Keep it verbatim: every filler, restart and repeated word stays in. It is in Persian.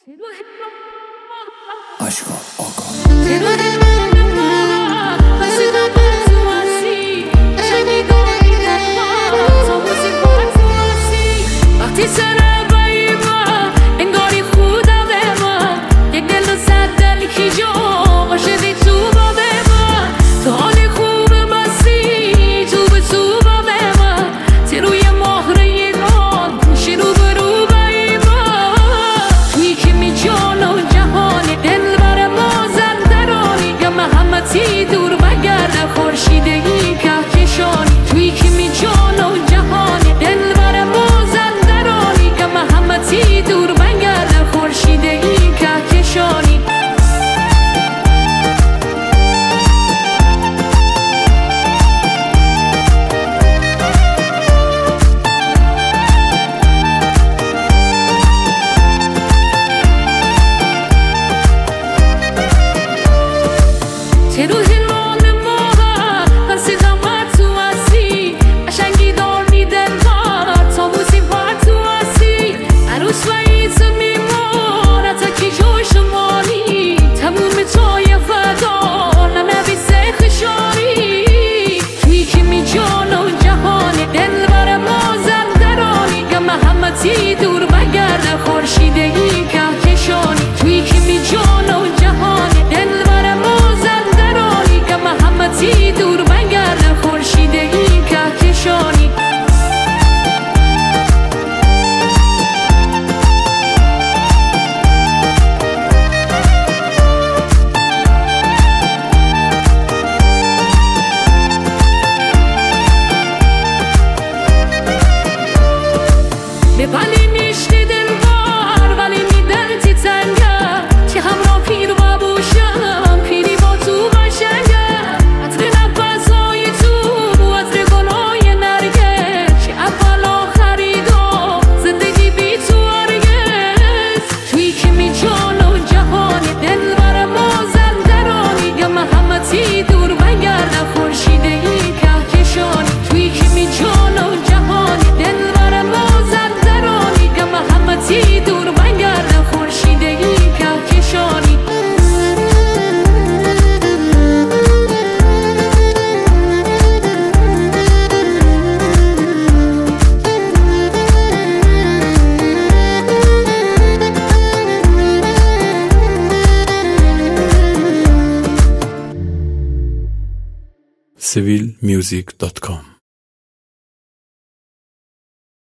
اشکان آقا وقتی سر بایی ما انگاری خودم ما یک دل و صد دل کی جا باشدی تو با ما تو حال خوب بسی تو به تو با ما تی روی مهر ایران پوشی رو به رو بایی ما توی که می جان و جهانی دل بر ما زندرانی یا محمدی دور بگرد خورشیدگی کهکشانی توی که می جان و جهانی دل بر ما محمدی دور بنگرد خورشیدگی کهکشانی تروح لون ماها قصی غمت تو هستی قشنگی دار میدن بار تا موزی بار تو هستی عروس و ایت میمونه تا کی جوی شمالی تموم توی فدا ننوی سخ شاری توی که می جان و جهانی دل بر ما زندرانی یا محمدی دور بگرد خورشیدگی کهکشانی توی که می جان و جهانی دل بر ما زندرانی یا محمدی دور بگرد خورشیدگی کهکشانی بپلی میشتی دل بار ولی میدن تی تنگه که همراه پیر با بوشم پیری با تو باشنگه عطر نفسهای تو عطر گلهای نرگه که اول آخری دو زندگی بی تو هرگز توی که می جان و جهانی دل بر ما زندرانی یا محمدی دور بگرد خورشیدگی کهکشانی توی که می جان و جهانی دل بر ما محمدی دور بنگرد خورشیدگی کهکشانی سیویل میوزیک دات کام